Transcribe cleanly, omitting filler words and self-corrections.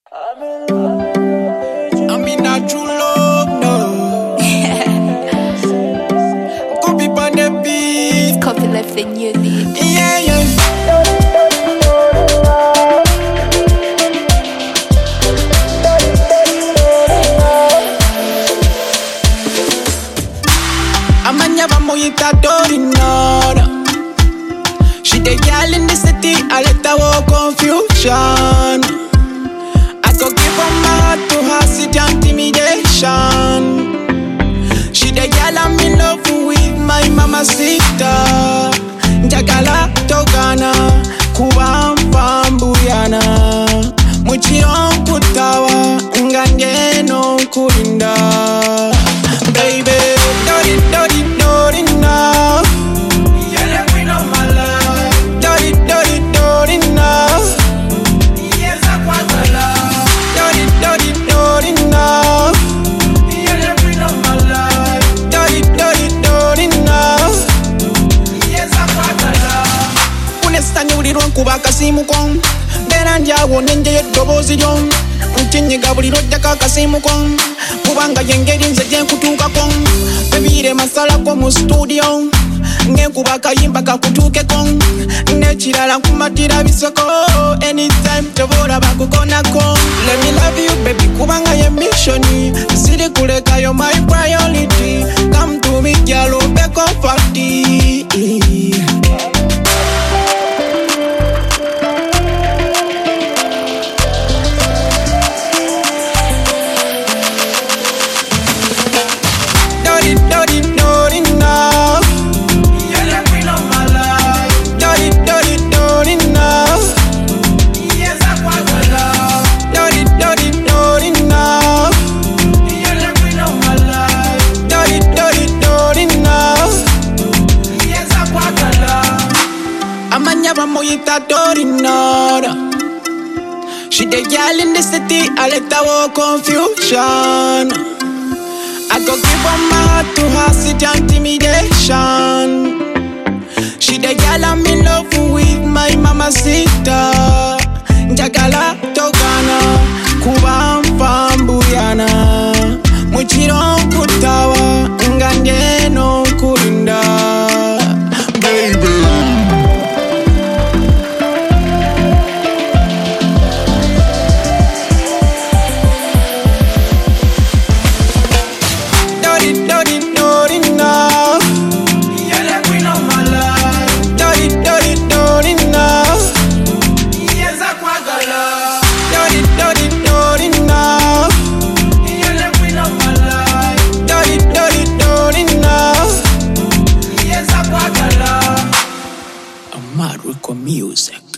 I'm in a true love, no. Copy on the beat. Copy left the new lead. Yeah, yeah. Amanya vamoyita dorinora. She the girl in the city, I let her walk confusion. I go give her my heart to her, city intimidation. She the girl I'm in love with, my mama sister. Njagala togana, kuba mpambuyana. Muchiro nkutawa, nganje no kulinda. Baby, dori dori dori now. You're the queen of my life. Dori dori dori now. Yes, I want my love. Dori dori dori now. You're the queen of my life. Dori dori dori now. Yes, I want my love. Unestanya ulirwa nkuba kasimu kon. Bera ndyawo nenje yedobozi lyon. Ntinyiga buli lojja kakasimu kon. Kubanga yengeri nze gyenkutuukako. Bebire masalako mu studio. Ngenkuba kayimba kakutuukeko. Nekirala nkumatira bisoko. Anytime tobola bakukonako. Let me love you baby kubanga ye mission. Siri kulekayo my priority. Come to me girl obe comforti. Dori dori now. You're the queen of my life. Dori dori dori now. Yes, I want my love. Dori dori dori now. You're the queen of my life. Dori dori dori now. Yes, I want my love. Amanya vamoyita dorinora. She the girl in the city, I let her walk confusion. I go give her my heart to her, city intimidation. She the girl I'm in love with, my mama sister. Njagala togana, kuba mpambuyana. Muchiro nkutawa, nganje no kulinda. Baby. Dori dori now. You're the queen of my life. Dori dori dori now. Yes, I want my love. Dori dori dori now. You're the queen of my life. Dori dori dori now. Yes, I want my love. I'm mad with music.